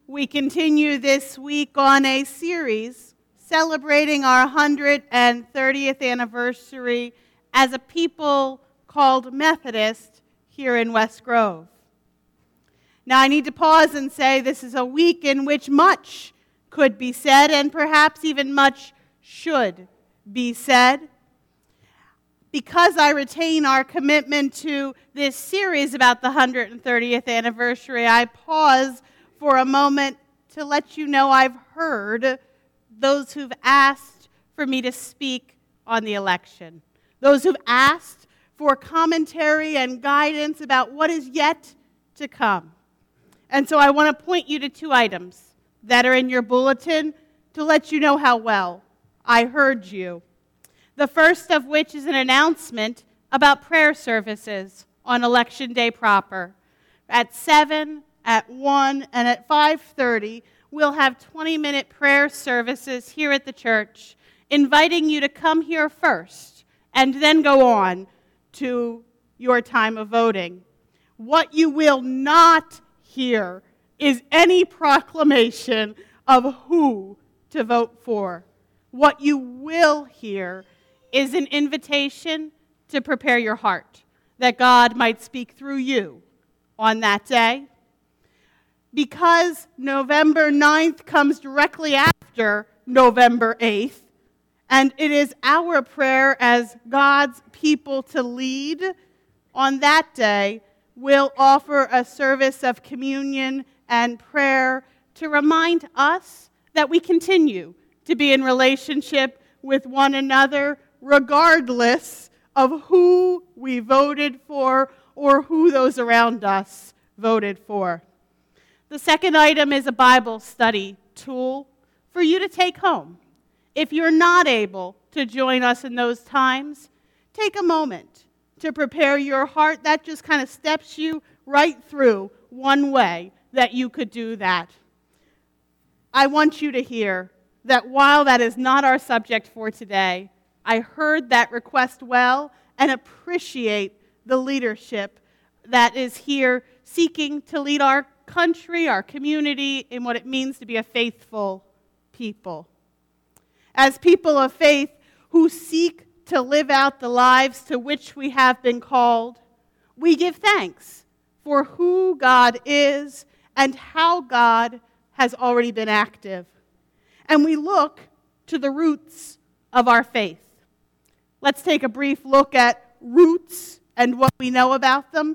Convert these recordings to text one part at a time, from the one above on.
We continue this week on a series celebrating our 130th anniversary as a people called Methodist here in West Grove. Now, I need to pause and say this is a week in which much could be said, and perhaps even much should be said. Because I retain our commitment to this series about the 130th anniversary, I pause for a moment to let you know I've heard those who've asked for me to speak on the election, those who've asked for commentary and guidance about what is yet to come. And so I want to point you to two items that are in your bulletin to let you know how well I heard you. The first of which is an announcement about prayer services on Election Day proper. At 7, at 1, and at 5:30, we'll have 20-minute prayer services here at the church, inviting you to come here first and then go on to your time of voting. What you will not hear is any proclamation of who to vote for. What you will hear is an invitation to prepare your heart, that God might speak through you on that day. Because November 9th comes directly after November 8th, and it is our prayer as God's people to lead, on that day, we'll offer a service of communion and prayer to remind us that we continue to be in relationship with one another regardless of who we voted for or who those around us voted for. The second item is a Bible study tool for you to take home. If you're not able to join us in those times, take a moment to prepare your heart. That just kind of steps you right through one way that you could do that. I want you to hear that while that is not our subject for today, I heard that request well and appreciate the leadership that is here seeking to lead our country, our community, in what it means to be a faithful people. As people of faith who seek to live out the lives to which we have been called, we give thanks for who God is and how God has already been active. And we look to the roots of our faith. Let's take a brief look at roots and what we know about them.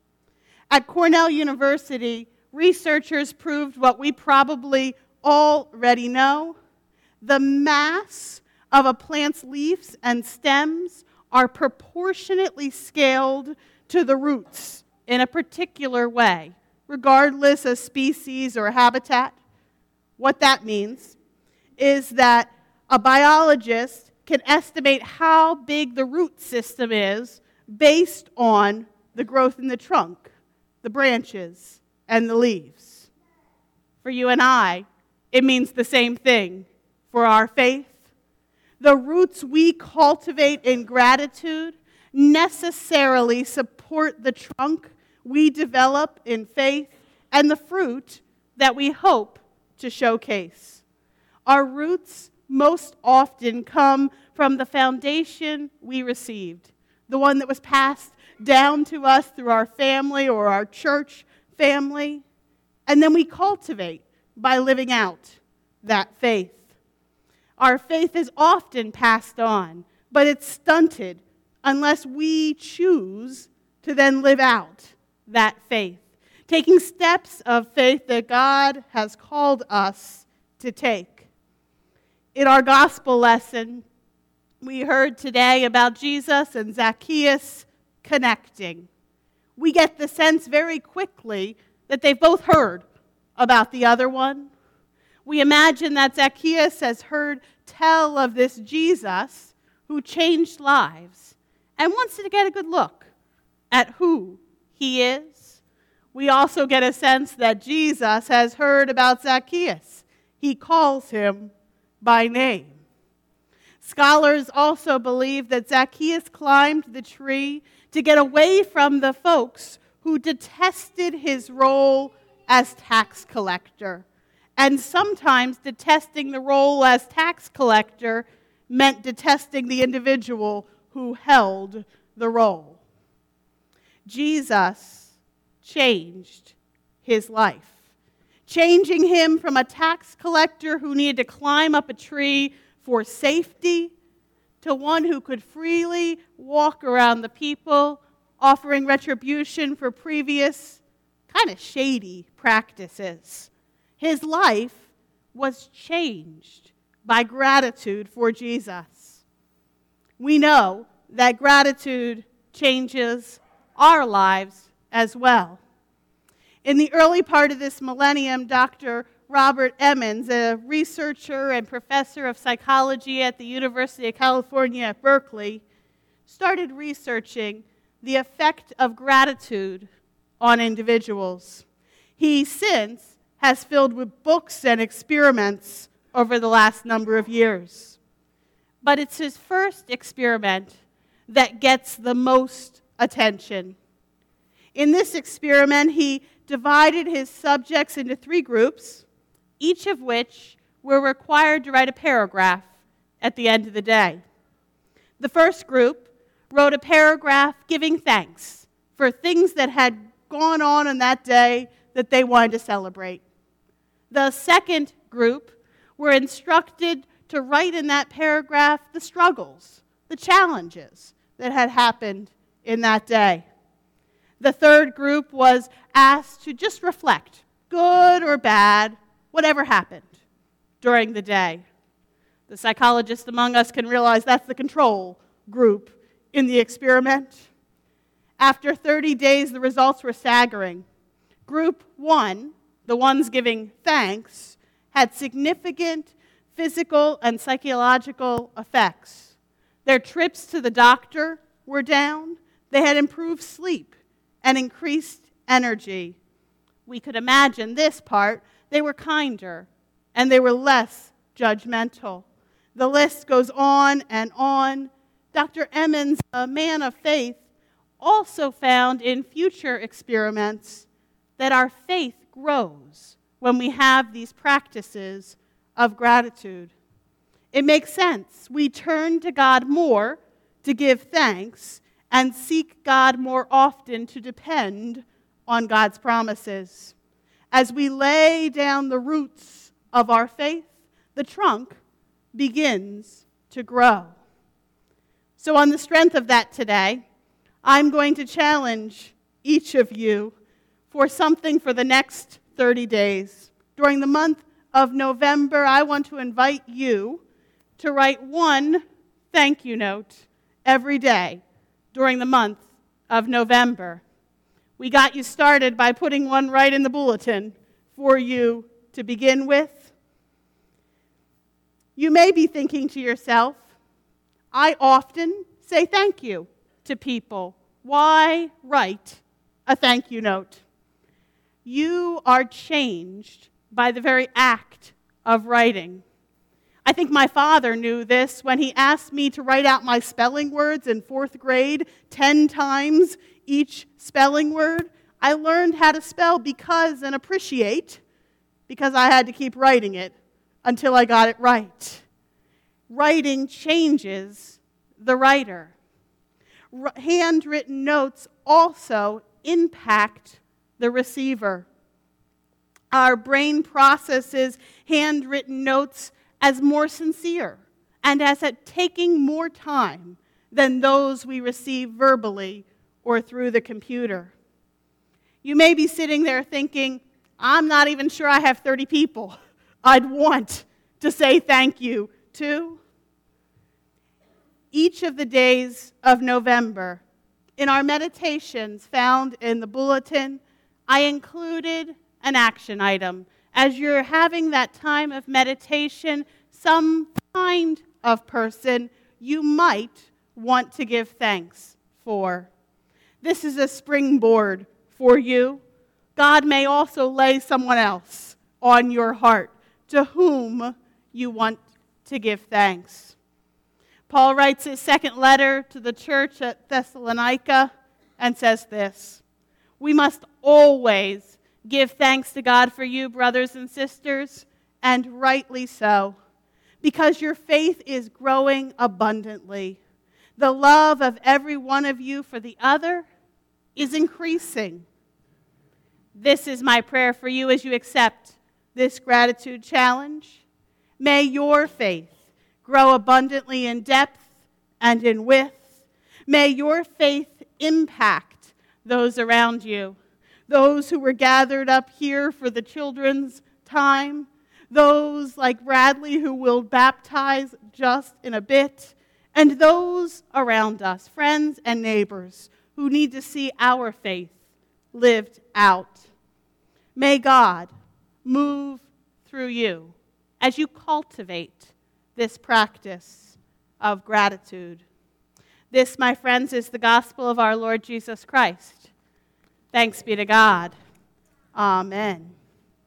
At Cornell University, researchers proved what we probably already know. The mass of a plant's leaves and stems are proportionately scaled to the roots in a particular way, regardless of species or habitat. What that means is that a biologist can estimate how big the root system is based on the growth in the trunk, the branches, and the leaves. For you and I, it means the same thing for our faith. The roots we cultivate in gratitude necessarily support the trunk we develop in faith and the fruit that we hope to showcase. Our roots most often come from the foundation we received, the one that was passed down to us through our family or our church family, and then we cultivate by living out that faith. Our faith is often passed on, but it's stunted unless we choose to then live out that faith, taking steps of faith that God has called us to take. In our gospel lesson, we heard today about Jesus and Zacchaeus connecting. We get the sense very quickly that they've both heard about the other one. We imagine that Zacchaeus has heard tell of this Jesus who changed lives and wants to get a good look at who he is. We also get a sense that Jesus has heard about Zacchaeus. He calls him by name. Scholars also believe that Zacchaeus climbed the tree to get away from the folks who detested his role as tax collector, And sometimes detesting the role as tax collector meant detesting the individual who held the role. Jesus changed his life, changing him from a tax collector who needed to climb up a tree for safety to one who could freely walk around the people, offering retribution for previous kind of shady practices. His life was changed by gratitude for Jesus. We know that gratitude changes our lives as well. In the early part of this millennium, Dr. Robert Emmons, a researcher and professor of psychology at the University of California at Berkeley, started researching the effect of gratitude on individuals. He since has filled with books and experiments over the last number of years. But it's his first experiment that gets the most attention. In this experiment, he divided his subjects into 3 groups, each of which were required to write a paragraph at the end of the day. The first group wrote a paragraph giving thanks for things that had gone on in that day that they wanted to celebrate. The second group were instructed to write in that paragraph the struggles, the challenges that had happened in that day. The third group was asked to just reflect, good or bad, whatever happened during the day. The psychologists among us can realize that's the control group in the experiment. After 30 days, the results were staggering. Group 1, the ones giving thanks, had significant physical and psychological effects. Their trips to the doctor were down. They had improved sleep and increased energy. We could imagine this part. They were kinder and they were less judgmental. The list goes on and on. Dr. Emmons, a man of faith, also found in future experiments that our faith grows when we have these practices of gratitude. It makes sense. We turn to God more to give thanks and seek God more often to depend on God's promises. As we lay down the roots of our faith, the trunk begins to grow. So on the strength of that today, I'm going to challenge each of you for something for the next 30 days. During the month of November, I want to invite you to write one thank you note every day during the month of November. We got you started by putting one right in the bulletin for you to begin with. You may be thinking to yourself, I often say thank you to people. Why write a thank you note? You are changed by the very act of writing. I think my father knew this when he asked me to write out my spelling words in 4th grade 10 times each spelling word. I learned how to spell because and appreciate because I had to keep writing it until I got it right. Writing changes the writer. Handwritten notes also impact the receiver. Our brain processes handwritten notes as more sincere and as taking more time than those we receive verbally or through the computer. You may be sitting there thinking, I'm not even sure I have 30 people I'd want to say thank you to. Each of the days of November, in our meditations found in the bulletin, I included an action item. As you're having that time of meditation, some kind of person you might want to give thanks for. This is a springboard for you. God may also lay someone else on your heart to whom you want to give thanks. Paul writes his second letter to the church at Thessalonica and says this: we must always Give thanks to God for you, brothers and sisters, and rightly so, because your faith is growing abundantly. The love of every one of you for the other is increasing. This is my prayer for you as you accept this gratitude challenge. May your faith grow abundantly in depth and in width. May your faith impact those around you, those who were gathered up here for the children's time, those like Bradley who will baptize just in a bit, and those around us, friends and neighbors, who need to see our faith lived out. May God move through you as you cultivate this practice of gratitude. This, my friends, is the gospel of our Lord Jesus Christ. Thanks be to God. Amen.